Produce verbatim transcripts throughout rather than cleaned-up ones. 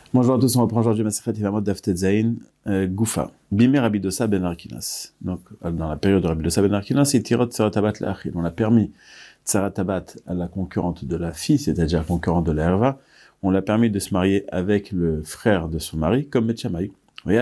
Bonjour à tous, on reprend aujourd'hui Masechet Yevamot Daf Tetzain, euh, Goufa. Bimé Rabbi Dosa ben Arkinas. Donc, dans la période de Rabbi Dosa ben Arkinas, il tirot Tsaratabat l'Achil. On a permis Tsaratabat à la concurrente de la fille, c'est-à-dire concurrente de la Herva. On l'a permis de se marier avec le frère de son mari, comme Bet Shammai.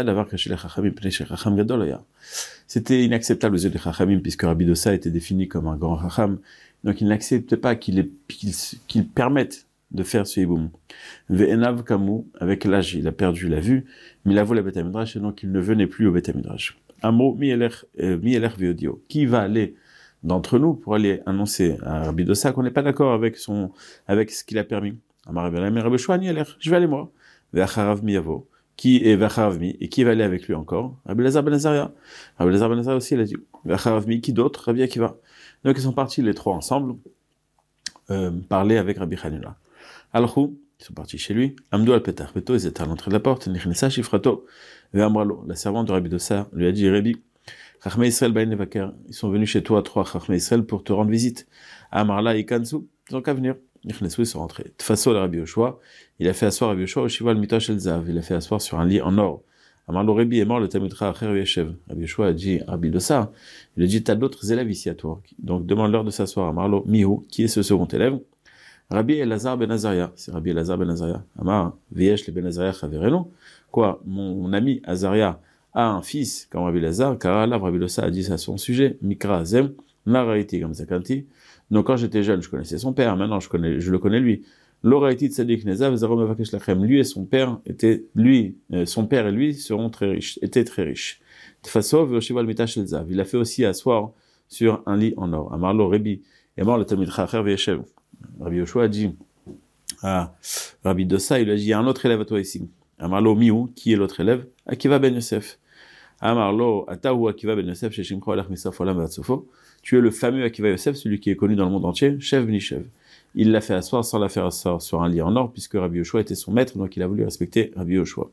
C'était inacceptable aux yeux des Chachamim, puisque Rabbi Dosa était défini comme un grand Chacham. Donc, il n'acceptait pas qu'il ait, qu'il, qu'il permette de faire ce hiboum. Ve'enav kamu, avec l'âge, il a perdu la vue, mais il a volé la Beth Midrash, et donc il ne venait plus au Beth Midrash. Un mot, mi eler veodio. Qui va aller d'entre nous pour aller annoncer à Rabbi Dosa qu'on n'est pas d'accord avec son, avec ce qu'il a permis? Amar Rabbi Shua, ni eler, je vais aller moi. Ve'acharav mi yavo. Qui est Ve'acharav mi, et qui va aller avec lui encore? Rabbi Lazar ben Azaria. Rabbi Lazar ben Azaria aussi, il a dit. Ve'acharav mi, qui d'autre? Rabbi Akiva. Donc ils sont partis les trois ensemble, euh, parler avec Rabbi Hanina. Alors, ils sont partis chez lui. Amdou al-Petach Beto, ils étaient à l'entrée de la porte. Nichnesa Shifrato. Ve'amralo, la servante de Rabbi Dosa, lui a dit, Rabbi, Chachmei Israël bain levaker. Ils sont venus chez toi, trois Chachmei Israël, pour te rendre visite. Amarla ikansu. Ils ont qu'à venir. Nichnesu, ils sont rentrés. Tfaso le Rabbi Yoshua. Il a fait asseoir Rabbi Yoshua au Shiva al-Mitosh el-Zav. Il a fait asseoir sur un lit en or. Amarlo Rabbi est mort, le Talmudra Acher Yeshev. Rabbi Yoshua a dit, Rabbi Dosa, il a dit, t'as d'autres élèves ici à toi. Donc, demande-leur de s'asseoir. Amarlo Mihu, qui est ce second élève? Rabbi Elazar ben Azaria, c'est Rabbi Elazar ben Azaria. Amar, Viesh le ben Azaria Chaverenu. Quoi, mon ami Azaria a un fils comme Rabbi Elazar, car là, Rabbi Dosa a dit à son sujet, Mikra Azem, Naraiti comme Zakanti. Donc quand j'étais jeune, je connaissais son père, maintenant je, connais, je le connais lui. L'Oraiti Tzadik Nezav, Zarom Avakesh Lachem. Lui et son père étaient, lui, euh, son père et lui seront très riches, étaient très riches. Tfasov, Yoshival Mitash El Zav. Il a fait aussi asseoir sur un lit en or. Amar lo Rabbi, et mort le Talmid Chacher Vieshev. Rabbi Yoshua a dit à Rabbi Dosa, il lui a dit, il y a un autre élève à toi ici. Amarlo Miou, qui est l'autre élève? Akiva ben Yosef. Amarlo Atahu Akiva ben Yosef, chez Shimcho Alach Misaf Olam Vatsofo. Tu es le fameux Akiva Yosef, celui qui est connu dans le monde entier, chef Bnishev. Il l'a fait asseoir sans la faire asseoir sur un lit en or, puisque Rabbi Yoshua était son maître, donc il a voulu respecter Rabbi Yoshua.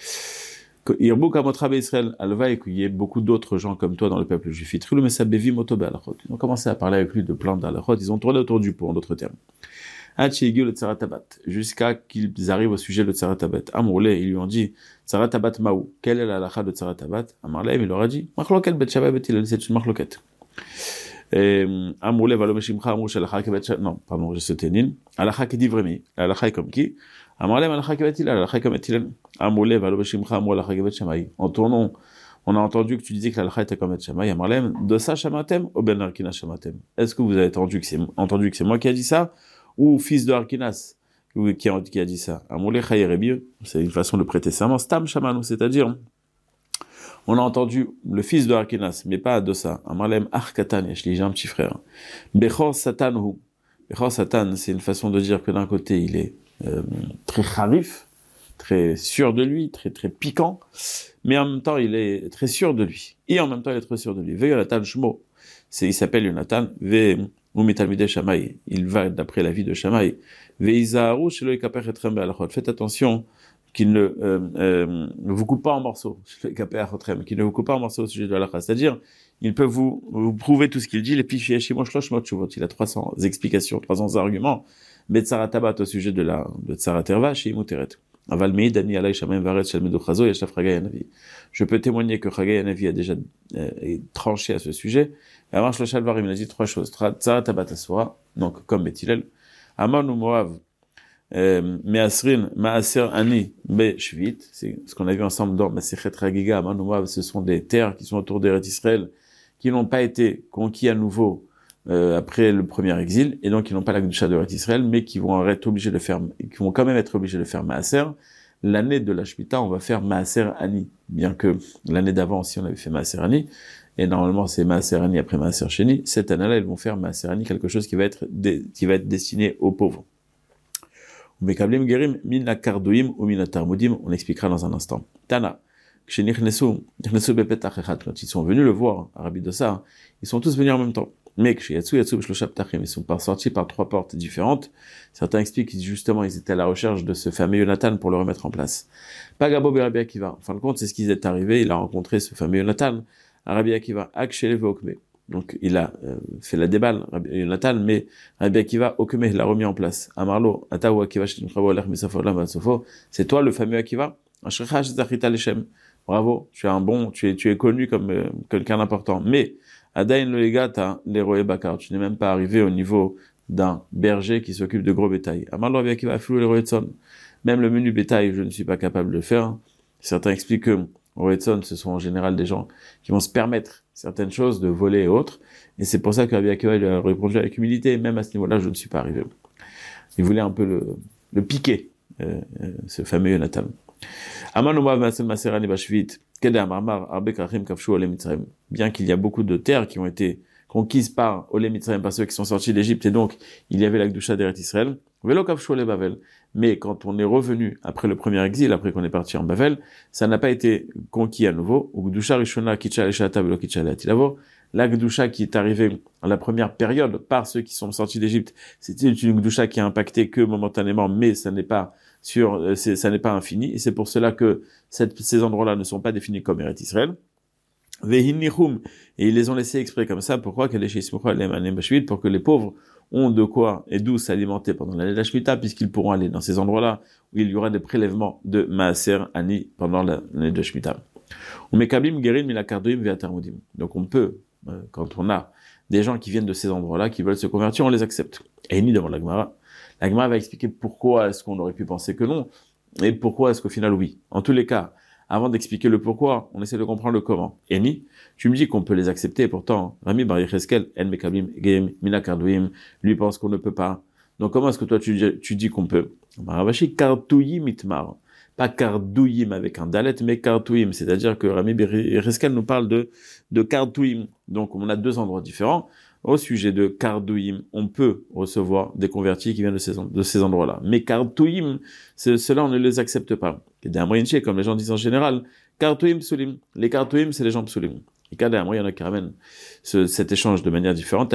Irbo Kamotrabe Israël, Alva, et qu'il y ait beaucoup d'autres gens comme toi dans le peuple juif. Ils ont commencé à parler avec lui de plans d'Alachot, ils ont tourné autour du pot, en d'autres termes. Jusqu'à qu'ils arrivent au sujet de Tsaratabat. Amourlé, ils lui ont dit, Tsaratabat Maou, quelle est la halakha de Tsaratabat? Amarlé, il leur a dit, Machloket Bet Shammai Bet Hillel, c'est une machloket. Amourlé, Valomeshimcha, Amou Shalakha Bet Shammai, non, pardon, je sais Nin, halakha qui dit vraiment, halakha est comme qui? Amarlé, halakha Bet Hillel, halakha comme Bet Hillel. Amourlé, Valomeshimcha, Amou halakha Bet Shammai. En tournant, on a entendu que tu disais que la halakha était comme Bet Shammai. Amarlé, de ça Shamatem, ou Ben Arkina Shamatem. Est-ce que vous avez entendu que c'est, entendu que c'est moi qui a dit ça? Ou fils de Arkinas, qui a, qui a dit ça. Amoulé Chayerebi, c'est une façon de prêter serment. Stam Shamanu, c'est-à-dire, on a entendu le fils de Arkinas, mais pas de ça. Amalem Arkatan, j'ai un petit frère. Bechor Satan, Bechor Satan, c'est une façon de dire que d'un côté, il est euh, très kharif, très sûr de lui, très très piquant, mais en même temps, il est très sûr de lui. Et en même temps, il est très sûr de lui. Ve Yonatan Shmo, c'est, il s'appelle Yonatan. Ve il va d'après la vie de Shammai. Faites attention qu'il ne euh, euh, vous coupe pas en morceaux, qu'il ne vous coupe pas en morceaux au sujet de l'halakha. C'est-à-dire, il peut vous, vous prouver tout ce qu'il dit, les pichiers il a trois cents explications, trois cents arguments, mais Tsaratabat au sujet de la de Tsaraterva, chez Imuteret. Je peux témoigner que Chagai Hanavi a déjà euh, tranché à ce sujet. Et avant le Shalvarim, il a dit trois choses. Tsaratabat Asura, donc comme Bethilel. Amon ou Moav, Measrin, Maaser Ani, Be Shvit. C'est ce qu'on a vu ensemble dans Masechet Chagiga. Amon ou Moav, ce sont des terres qui sont autour d'Eretz Israël, qui n'ont pas été conquis à nouveau Euh, après le premier exil, et donc ils n'ont pas la Gdusha de Israël, mais qui vont être obligés de faire, qui vont quand même être obligés de faire Maaser. L'année de la Shemitah, on va faire Maaser Ani, bien que l'année d'avant aussi on avait fait Maaser Ani, et normalement c'est Maaser Ani après Maaser Sheni. Cette année-là, ils vont faire Maaser Ani, quelque chose qui va être dé, qui va être destiné aux pauvres. On expliquera dans un instant. Tana. Quand ils sont venus le voir, à Rabbi Dosa, ils sont tous venus en même temps. Mais ils sont pas sortis par trois portes différentes. Certains expliquent que justement ils étaient à la recherche de ce fameux Yonatan pour le remettre en place. Pas Gabo Rabbi Akiva. En fin de compte, c'est ce qui est arrivé. Il a rencontré ce fameux Yonatan à Rabbi Akiva. Donc, il a euh, fait la déballe, Rabbi Yonatan, mais Rabbi Akiva, Okemeh, l'a remis en place. Amarlo, Ataou Akiva, Shtimchavo, Alech, Misafo, Lam, Batsofo. C'est toi le fameux Akiva? Ashrecha, Zachita, Leshem. Bravo, tu es un bon, tu es, tu es connu comme euh, quelqu'un d'important. Mais, Adain le Legata, l'Eroe Bakar, tu n'es même pas arrivé au niveau d'un berger qui s'occupe de gros bétail. Amarlo, Rabbi Akiva, Flou, l'Eroe Tson. Même le menu bétail, je ne suis pas capable de le faire. Certains expliquent que Roetson, ce sont en général des gens qui vont se permettre certaines choses de voler et autres. Et c'est pour ça que Rabbi Akiva lui a répondu avec humilité. Même à ce niveau-là, je ne suis pas arrivé. Il voulait un peu le, le piquer, euh, euh, ce fameux Yonatan. Bien qu'il y a beaucoup de terres qui ont été conquises par Olé Mitzrayim, par ceux qui sont sortis d'Égypte, et donc il y avait la Gdusha d'Eretz Israël. Mais quand on est revenu après le premier exil, après qu'on est parti en Bavel, ça n'a pas été conquis à nouveau. La Gdusha qui est arrivée à la première période par ceux qui sont sortis d'Égypte, c'était une Gdusha qui a impacté que momentanément, mais ça n'est pas sur, c'est, ça n'est pas infini. Et c'est pour cela que cette, ces endroits-là ne sont pas définis comme Eretz Israël. Et ils les ont laissés exprès comme ça. Pourquoi? Pour que les pauvres ont de quoi et d'où s'alimenter pendant l'année de la Shemitah, puisqu'ils pourront aller dans ces endroits-là où il y aura des prélèvements de Maaser Ani pendant l'année de Shemitah. Donc on peut, quand on a des gens qui viennent de ces endroits-là, qui veulent se convertir, on les accepte. Et ni devant la Gemara. La Gemara va expliquer pourquoi est-ce qu'on aurait pu penser que non, et pourquoi est-ce qu'au final oui. En tous les cas, avant d'expliquer le pourquoi, on essaie de comprendre le comment. Et ni, tu me dis qu'on peut les accepter, pourtant, Rami Bar Yecheskel, En Mekablim, Geim, Mina Kardouim, lui pense qu'on ne peut pas. Donc comment est-ce que toi tu, tu dis qu'on peut? Maravashi, Kartouyim Itmar. Pas Kardouyim avec un dalet, mais Kartouyim. C'est-à-dire que Rami Bar Yecheskel nous parle de, de Kartouyim. Donc on a deux endroits différents. Au sujet de Kardouyim, on peut recevoir des convertis qui viennent de ces, de ces endroits-là. Mais Kartouyim, ceux-là, on ne les accepte pas. Et d'un moyen, comme les gens disent en général, Kartouyim psulim. Les Kartouyim, c'est les gens psulim. Et quand d'un moyen, il y en a qui ramènent ce, cet échange de manière différente.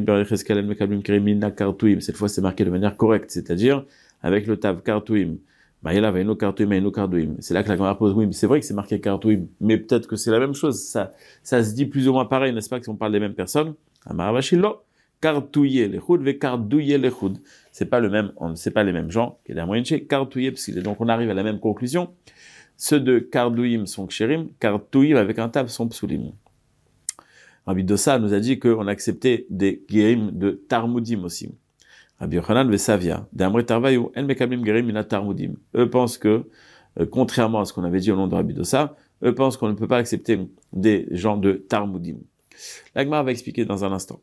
Cette fois, c'est marqué de manière correcte, c'est-à-dire avec le tav Kartouyim. C'est là que la Gemara pose, oui, mais c'est vrai que c'est marqué Kartouyim, mais peut-être que c'est la même chose. Ça, ça se dit plus ou moins pareil, n'est-ce pas, si on parle des mêmes personnes? Kartouiller les choud, ve kardouiller les choud. C'est pas le même, on, c'est pas les mêmes gens. Kartouiller, parce que donc on arrive à la même conclusion. Ceux de kardouim sont kshérim, kartouim avec un tab sont psulim. Rabbi Dossa nous a dit qu'on acceptait des guérim de tarmudim aussi. Rabbi Yochanan Vesavia, d'Amre Tarvayu, en mekablim guérim ina tarmudim. Eux pensent que, euh, contrairement à ce qu'on avait dit au nom de Rabbi Dossa, eux pensent qu'on ne peut pas accepter des gens de tarmudim. La Gemara va expliquer dans un instant.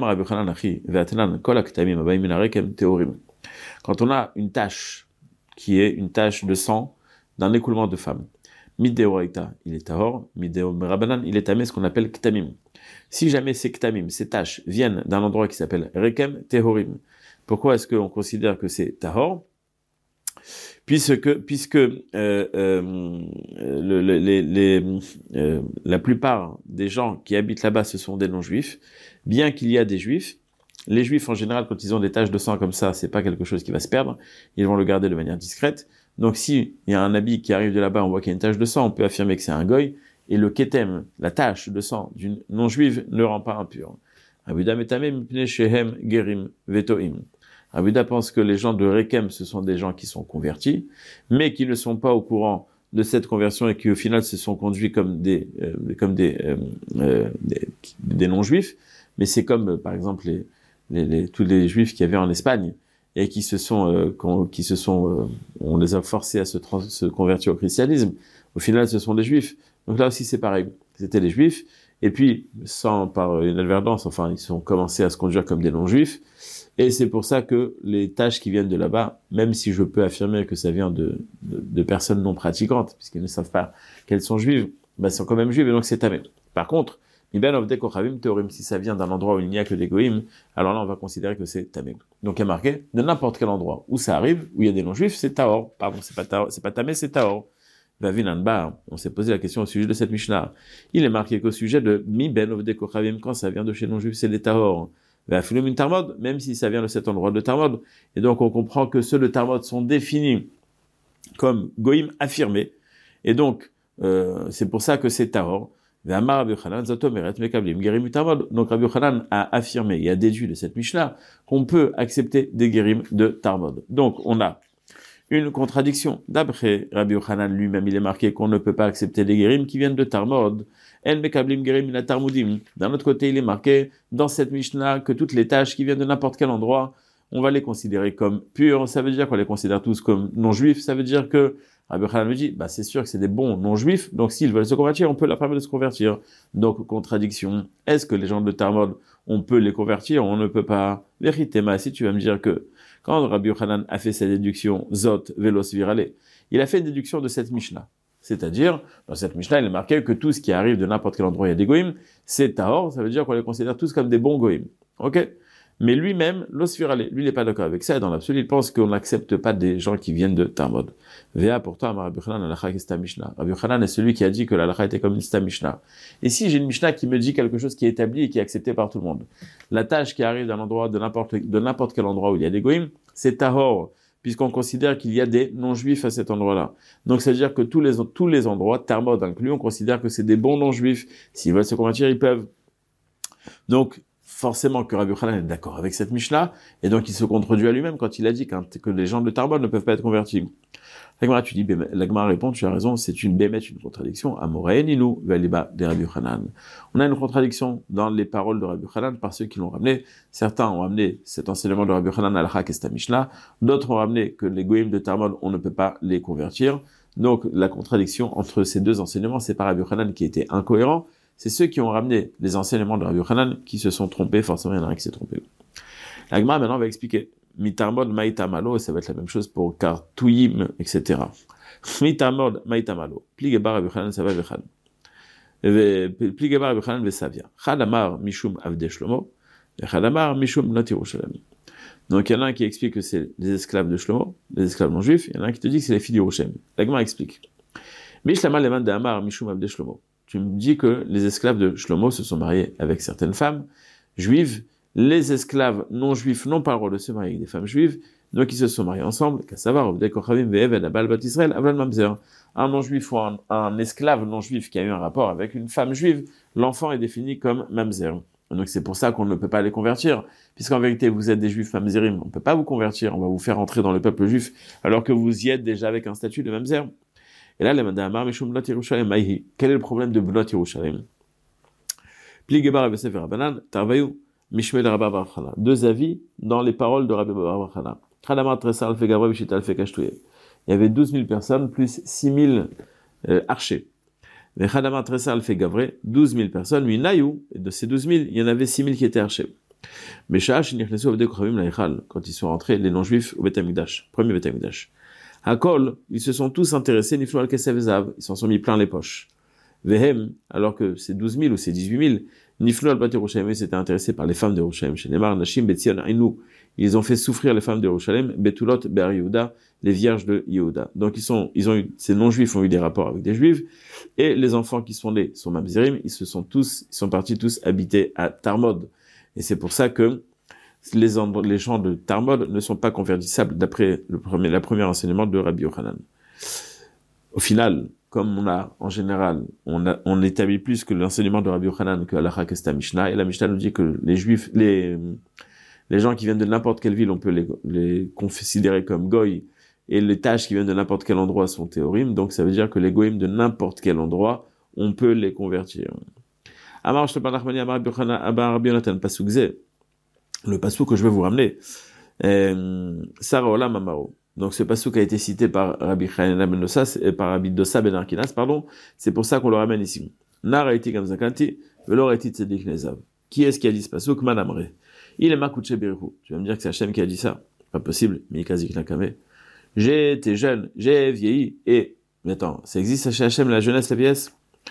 Quand on a une tâche qui est une tâche de sang d'un écoulement de femme, Mideoraita, il est tahor, Mideomerabanan, il est tamé, ce qu'on appelle ktamim. Si jamais ces ktamim, ces tâches, viennent d'un endroit qui s'appelle rekem tehorim, pourquoi est-ce qu'on considère que c'est tahor? Puisque, puisque euh, euh, le, le, les, les, euh, la plupart des gens qui habitent là-bas, ce sont des non-juifs, bien qu'il y a des juifs, les juifs en général, quand ils ont des taches de sang comme ça, c'est pas quelque chose qui va se perdre, ils vont le garder de manière discrète. Donc si il y a un habit qui arrive de là-bas, on voit qu'il y a une tache de sang, on peut affirmer que c'est un goy, et le ketem, la tache de sang d'une non-juive, ne rend pas impur. Abuda metamem pne shehem gerim vetoim. Abuda pense que les gens de Rekem, ce sont des gens qui sont convertis, mais qui ne sont pas au courant de cette conversion et qui au final se sont conduits comme des euh, comme des, euh, euh, des, des non-juifs. Mais c'est comme euh, par exemple les, les, les tous les juifs qu'il y avait en Espagne et qui se sont euh, qui se sont euh, on les a forcés à se, trans- se convertir au christianisme. Au final, ce sont des juifs. Donc là aussi c'est pareil. C'était les juifs et puis sans par inadvertance, enfin ils ont commencé à se conduire comme des non-juifs. Et c'est pour ça que les tâches qui viennent de là-bas, même si je peux affirmer que ça vient de, de, de personnes non pratiquantes, puisqu'ils ne savent pas qu'elles sont juives, ben, sont quand même juives et donc c'est tamé. Par contre, si ça vient d'un endroit où il n'y a que des goïms, alors là on va considérer que c'est tamé. Donc il y a marqué, de n'importe quel endroit où ça arrive, où il y a des non-juifs, c'est taor. Pardon, c'est pas taor, c'est pas tamé, c'est taor. On s'est posé la question au sujet de cette Mishnah. Il est marqué qu'au sujet de mi ben ovde kochavim, quand ça vient de chez non-juifs, c'est des taor. Même si ça vient de cet endroit de Tarmod. Et donc, on comprend que ceux de Tarmod sont définis comme goïm affirmés. Et donc, euh, c'est pour ça que c'est Tahor. Ve'amar Rabbi Yochanan zato meret mekablim gerim utamod. Donc Rabbi Yochanan a affirmé et a déduit de cette Mishnah qu'on peut accepter des gerim de Tarmod. Donc on a une contradiction. D'après Rabbi Yochanan lui-même, il est marqué qu'on ne peut pas accepter des gerim qui viennent de Tarmod. En mekablim gerim ina tarmudim. D'un autre côté, il est marqué dans cette Mishnah que toutes les tâches qui viennent de n'importe quel endroit, on va les considérer comme pures. Ça veut dire qu'on les considère tous comme non-juifs. Ça veut dire que Rabbi Yochanan me dit, bah, c'est sûr que c'est des bons non-juifs, donc s'ils veulent se convertir, on peut leur permettre de se convertir. Donc, contradiction. Est-ce que les gens de Tarmod, on peut les convertir, on ne peut pas? Vérité, mais si tu vas me dire que quand Rabbi Yochanan a fait sa déduction, Zot, Velos, Virale, il a fait une déduction de cette Mishnah. C'est-à-dire, dans cette Mishnah, il est marqué que tout ce qui arrive de n'importe quel endroit, il y a des goïms, c'est Tahor, ça veut dire qu'on les considère tous comme des bons goïms. Ok? Mais lui-même, l'osphirale, lui, il n'est pas d'accord avec ça. Dans l'absolu, il pense qu'on n'accepte pas des gens qui viennent de Tarmod. Véa, pourtant, Rabbi Yochanan, l'alacha est sta Mishnah. Rabbi Yochanan est celui qui a dit que l'alacha était comme une sta Mishnah. Et si j'ai une Mishnah qui me dit quelque chose qui est établi et qui est accepté par tout le monde, la tâche qui arrive d'un endroit, de n'importe, de n'importe quel endroit où il y a des goïms, c'est tahor, puisqu'on considère qu'il y a des non-juifs à cet endroit-là. Donc, ça veut dire que tous les, tous les endroits, Tarmod inclus, on considère que c'est des bons non-juifs. S'ils veulent se convertir, ils peuvent. Donc, forcément que Rabbi Yochanan est d'accord avec cette Mishnah, et donc il se contredit à lui-même quand il a dit que les gens de Tarmod ne peuvent pas être convertis. L'Agmara, tu dis, l'Agmara répond, tu as raison, c'est une bémette, une contradiction. Amoraeninu, valiba de Rabbi Yochanan. On a une contradiction dans les paroles de Rabbi Yochanan par ceux qui l'ont ramené. Certains ont ramené cet enseignement de Rabbi Yochanan al-Haq et sta Mishnah. D'autres ont ramené que les goïms de Tarmod, on ne peut pas les convertir. Donc, la contradiction entre ces deux enseignements, c'est pas Rabbi Yochanan qui était incohérent. C'est ceux qui ont ramené les enseignements de Rabbi Yochanan qui se sont trompés, forcément il y en a un qui s'est trompé. La Gemara maintenant va expliquer. Mitarmod maïtamalo, ça va être la même chose pour Kartouyim, et cetera. Mitarmod maïtamalo. Pligebar Rabbi Yochanan ça va vechan. Pligebar Rabbi Yochanan vesavia. Chadamar mishum avde Shlomo, et Chadamar mishum not Yerushalem. Donc il y en a un qui explique que c'est les esclaves de Shlomo, les esclaves non juifs, il y en a un qui te dit que c'est les filles d'Yerushalem. La Gemara explique. Mishlama leman de Amar mishum avde Shlomo. Tu me dis que les esclaves de Shlomo se sont mariés avec certaines femmes juives. Les esclaves non juifs n'ont pas le droit de se marier avec des femmes juives, donc ils se sont mariés ensemble. Qu'à savoir, un non juif ou un, un esclave non juif qui a eu un rapport avec une femme juive, l'enfant est défini comme mamzer. Donc c'est pour ça qu'on ne peut pas les convertir, puisqu'en vérité vous êtes des juifs mamzerim, on ne peut pas vous convertir, on va vous faire entrer dans le peuple juif, alors que vous y êtes déjà avec un statut de mamzer. Et là, les Madamar, Mishum Blot Yerushalem, Maïhi. Quel est le problème de Blot Yerushalem? Pligebar Rabbi Sefer Rabbanan, Tarvayou, Mishmel Rabba Bar Chana. Deux avis dans les paroles de Rabbi Bar Chana. Chadamar Tressa Alfe Gavra Bishit Alfe Kashtouye. Il y avait douze mille personnes plus six mille euh, archers. Mais Chadamar Tressa Alfe Gavre, douze mille personnes, lui Nayou, et de ces douze mille, il y en avait six mille qui étaient archers. Mais Shaash, Nichnesu Avde Kochavim Laïchal, quand ils sont rentrés, les non-juifs au Beth Amikdash, premier Beth Amikdash. Hakol, ils se sont tous intéressés, Niflo al Kesev Zav, ils s'en sont mis plein les poches. Vehem, alors que c'est douze mille ou c'est dix-huit mille, Niflo al Bat Yerushalem s'étaient intéressés par les femmes de Yerushalem. Chez Neymar, Nashim, Betzion, Ainou, ils ont fait souffrir les femmes de Yerushalem, Betulot, Ber Yehuda, les vierges de Yehuda. Donc ils sont, ils ont eu, ces non-juifs ont eu des rapports avec des juifs, et les enfants qui sont nés sont mamzerim, ils se sont tous, ils sont partis tous habiter à Tarmod. Et c'est pour ça que Les, les gens de Tarmod ne sont pas convertissables d'après le premier, la première enseignement de Rabbi Yochanan. Au final, comme on a, en général, on, a, on établit plus que l'enseignement de Rabbi Yochanan que Halacha Kesta Mishnah, et la Mishnah nous dit que les Juifs, les, les gens qui viennent de n'importe quelle ville, on peut les, les considérer comme goy, et les tâches qui viennent de n'importe quel endroit sont théorim, donc ça veut dire que les goyim de n'importe quel endroit, on peut les convertir. Amar Shlopan Achmani Amar Rabbi Yonatan Pasuk Zeh. Le passouk que je vais vous ramener, euh, Sarah Olam Amaro. Donc ce passouk a été cité par Rabbi Chanina ben Dossa et par Rabbi Dossa ben Arkinas, pardon. C'est pour ça qu'on le ramène ici. Nar haiti gamzakanti, velo haiti tzedik nezav. Qui est-ce qui a dit ce passouk? Manamre. Il est makouche birichu. Tu vas me dire que c'est Hachem qui a dit ça? Pas possible. Mikazik nakame. J'ai été jeune, j'ai vieilli et, mais attends, ça existe chez Hachem la jeunesse, la vieillesse?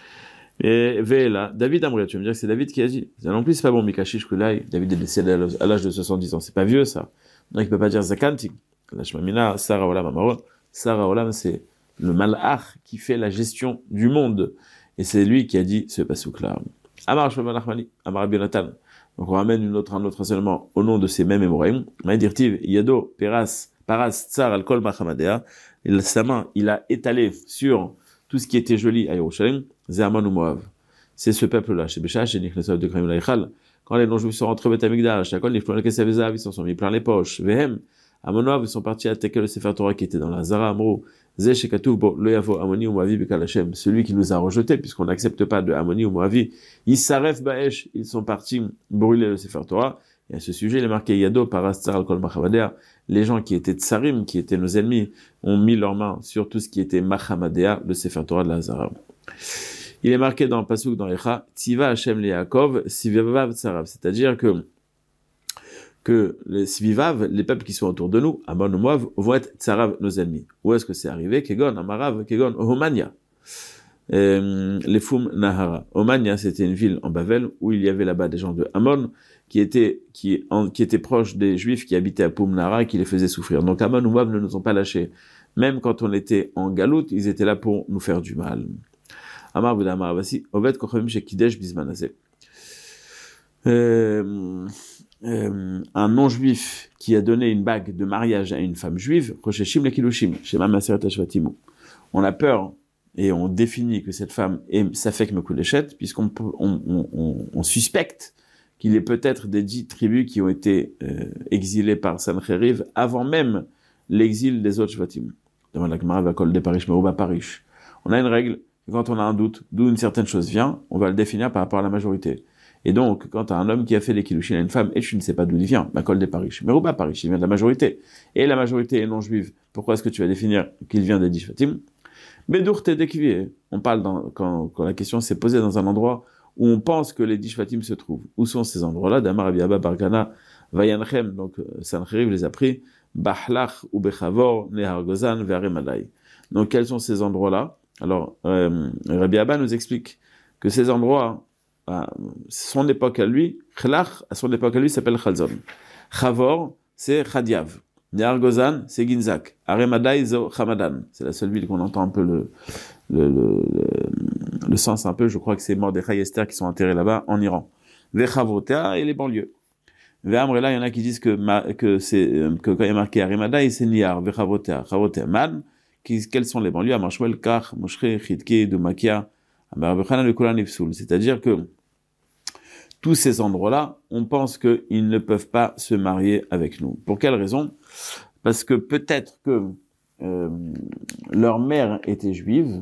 Et Véla, David Amré, tu vas me dire que c'est David qui a dit. Ça non plus, c'est pas bon, Mikashish Kulai. David est décédé à l'âge de soixante-dix ans. C'est pas vieux, ça. Donc, il peut pas dire Zakanti. La Shmamina, Sarah Olam Amaro. Sarah Olam, c'est le malach qui fait la gestion du monde. Et c'est lui qui a dit ce pasouk-là. Amar Shloman Achmani, Amar Rabbi Yonatan. Donc, on ramène une autre, un autre enseignement au nom de ces mêmes Émoraïm. Maïdirtiv, Yado, Peras, Paras, Tsar, Alkol, Machamadea. Sa main, il a étalé sur tout ce qui était joli à Yerushalem, Zerman ou Moav. c'est ce peuple-là. Chez Bécha, chez Nichnesov de Kreml Eichal, quand les non-juifs sont rentrés au Beth Amikdash, chacun les fleurs, les ils s'en sont mis plein les poches. Vehem, à Moab, ils sont partis attaquer le Sefer Torah qui était dans la Zara Amro. Zé Shekatouf, bon, le Yavo, Amoni ou Moavi, Bekal Hashem, celui qui nous a rejetés, puisqu'on n'accepte pas de Amoni ou Moavi. Ils s'arrêtent Baesh, ils sont partis brûler le Sefer Torah. Et à ce sujet, il est marqué Yado, Parastar, Al-Kol Machamadea. Les gens qui étaient Tsarim, qui étaient nos ennemis, ont mis leurs mains sur tout ce qui était Machamadea, le Sefer Torah de la Zara. Il est marqué dans le Pasuk, dans Echa, Tziva Hashem le Yaakov, Sivivav Tsarav. C'est-à-dire que, que les Sivivav, les peuples qui sont autour de nous, Amon ou Moav, vont être Tsarav, nos ennemis. Où est-ce que c'est arrivé? Kegon, Amarav, Kegon, Ohomania. Euh, les Foum Nahara. Omania, c'était une ville en Bavel où il y avait là-bas des gens de Amon qui étaient, qui, en, qui étaient proches des Juifs qui habitaient à Poum Nahara et qui les faisaient souffrir. Donc Amon ou Moav ne nous ont pas lâchés. Même quand on était en galoute, ils étaient là pour nous faire du mal. Amar Bouda Amar Avasi, Oved Kochavim Shekidesh Bismanase. Euh, euh, un non-juif qui a donné une bague de mariage à une femme juive, Rosheshim le Kilushim, Shema Maseret Ashvatimu. On a peur et on définit que cette femme est Safek Mekulechet, puisqu'on on, on, on, on suspecte qu'il est peut-être des dix tribus qui ont été euh, exilées par Sancheriv avant même l'exil des autres Shvatim. Devant la Gemara Vakol de Parish Meruba Parish. On a une règle, quand on a un doute d'où une certaine chose vient, on va le définir par rapport à la majorité. Et donc, quand tu as un homme qui a fait les kilushin à une femme, et tu ne sais pas d'où il vient, Vakol de Parish Meruba Parish, il vient de la majorité. Et la majorité est non juive. Pourquoi est-ce que tu vas définir qu'il vient des dix Shvatim? Bedour Tedekvier. On parle dans, quand, quand la question s'est posée dans un endroit où on pense que les dix Shvatim se trouvent. Où sont ces endroits-là? Damar Abiaba Bargana Vayanchem, donc Sancheriv les a pris, Bahlach ou Bechavor, Nehar Gozan, Ve'aremadai. Donc quels sont ces endroits-là? Alors, euh, Rabbi Abba nous explique que ces endroits, à son époque à lui, Chlach, à son époque à lui, s'appelle Chalzon. Chavor, c'est Chadiav. Nehar Gozan, c'est Ginzak. Aremadai, c'est Hamadan. C'est la seule ville qu'on entend un peu le, le, le, le, le sens un peu. Je crois que c'est Mordechai et Esther qui sont enterrés là-bas, en Iran. Vechavrotea et les banlieues. Ve'amrela, il y en a qui disent que, ma, que c'est, que quand il y a marqué Aremadai, c'est Niar, Vechavrotea, Chavrotea, Man. Quelles sont les banlieues? Amarshwel, Kach, Moshre, Chidke, Dumakia, Amarabechana, le Kolan Ifsoul. C'est-à-dire que tous ces endroits-là, on pense qu'ils ne peuvent pas se marier avec nous. Pour quelle raison? Parce que peut-être que euh, leur mère était juive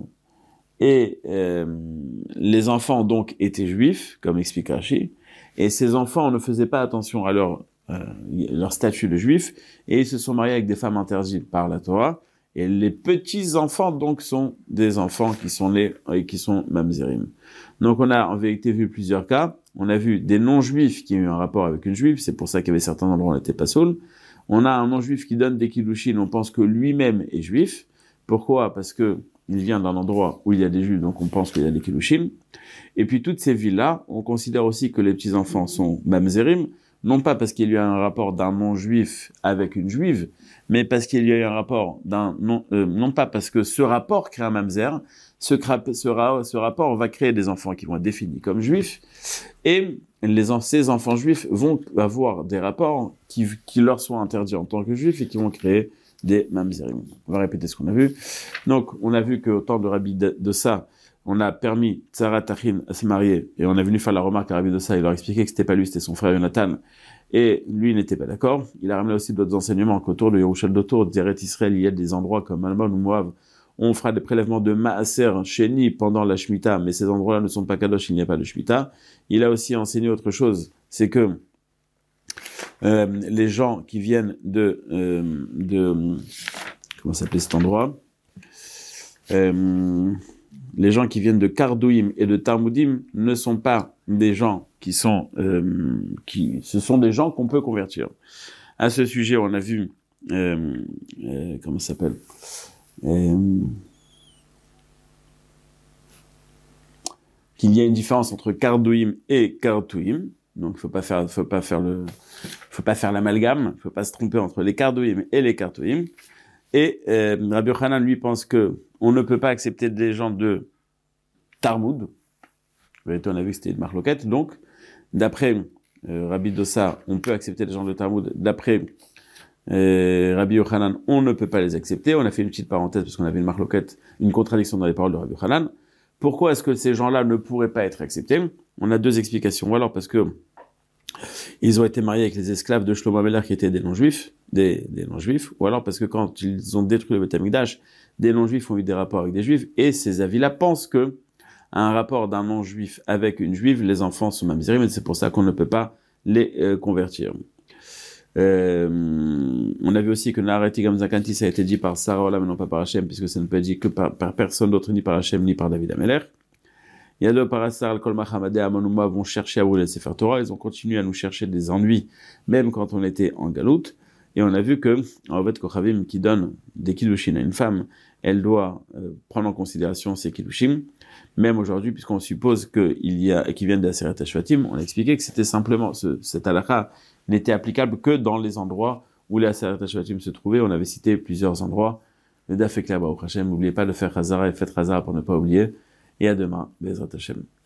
et euh, les enfants donc étaient juifs, comme explique Rashi, et ces enfants ne faisaient pas attention à leur, euh, leur statut de juif et ils se sont mariés avec des femmes interdites par la Torah. Et les petits-enfants, donc, sont des enfants qui sont nés et qui sont mamzerim. Donc, on a en vérité vu plusieurs cas. On a vu des non-juifs qui ont eu un rapport avec une juive. C'est pour ça qu'il y avait certains endroits où on n'était pas saoul. On a un non-juif qui donne des kiddushin. On pense que lui-même est juif. Pourquoi? Parce que il vient d'un endroit où il y a des juifs, donc on pense qu'il y a des kiddushin. Et puis, toutes ces villes-là, on considère aussi que les petits-enfants sont mamzerim. Non pas parce qu'il y a eu un rapport d'un non-juif avec une juive, mais parce qu'il y a eu un rapport d'un non, euh, non pas parce que ce rapport crée un mamzer, ce, ce, ce rapport va créer des enfants qui vont être définis comme juifs, et les, ces enfants juifs vont avoir des rapports qui, qui leur sont interdits en tant que juifs et qui vont créer des mamzerim. On va répéter ce qu'on a vu. Donc, on a vu qu'au temps de Rabbi de, de ça, on a permis Tzara Tachin à se marier, et on est venu faire la remarque à Rabbi de ça, il leur expliquait que c'était pas lui, c'était son frère Jonathan, et lui n'était pas d'accord. Il a ramené aussi d'autres enseignements qu'autour de Yerushal d'autour d'Eret Israël, il y a des endroits comme Almon ou Moav, on fera des prélèvements de Maaser Sheni pendant la Shemitah, mais ces endroits-là ne sont pas kadosh, il n'y a pas de Shemitah. Il a aussi enseigné autre chose, c'est que euh, les gens qui viennent de, euh, de comment s'appelait cet endroit, euh, les gens qui viennent de Kardouim et de Tarmoudim ne sont pas des gens qui sont, euh, qui, ce sont des gens qu'on peut convertir. À ce sujet, on a vu, euh, euh, comment ça s'appelle, euh, qu'il y a une différence entre Kardouim et Kartouim. Donc, faut pas faire, faut pas faire le, faut pas faire l'amalgame, faut pas se tromper entre les Kardouim et les Kartouim. Et euh, Rabbi Yochanan, lui, pense que on ne peut pas accepter des gens de Tarmoud. On a vu que c'était une marloquette. Donc, d'après euh, Rabbi Dossa, on peut accepter les gens de Tarmoud. D'après euh, Rabbi Yochanan, on ne peut pas les accepter. On a fait une petite parenthèse parce qu'on avait une marloquette, une contradiction dans les paroles de Rabbi Yochanan. Pourquoi est-ce que ces gens-là ne pourraient pas être acceptés? On a deux explications. Ou alors parce que ils ont été mariés avec les esclaves de Shlomo Ameler qui étaient des non-juifs, des, des non-juifs, ou alors parce que quand ils ont détruit le Beth Amikdash, des non-juifs ont eu des rapports avec des juifs, et ces avis-là pensent que un rapport d'un non-juif avec une juive, les enfants sont mamzerim, mais c'est pour ça qu'on ne peut pas les euh, convertir. Euh, on a vu aussi que Narati Gamzakanti, ça a été dit par Sarah Ola, mais non pas par Hachem, puisque ça ne peut être dit que par, par personne d'autre, ni par Hachem, ni par David Ameler. Il y a deux parasar, Kol Mahamade, Amanouma vont chercher à brûler le Sefer Torah, ils ont continué à nous chercher des ennuis, même quand on était en galoute. Et on a vu que, en fait, Kochavim qui donne des kiddushin à une femme, elle doit euh, prendre en considération ces kiddushin. Même aujourd'hui, puisqu'on suppose qu'il y a, qu'ils viennent d'Aseret HaShvatim, on a expliqué que c'était simplement, ce, cet halakha n'était applicable que dans les endroits où les Aseret HaShvatim se trouvaient. On avait cité plusieurs endroits. Le Daf Ekla Baruch Hashem, n'oubliez pas de faire Hazara et faites Hazara pour ne pas oublier. Et à demain, Bezrat Hashem.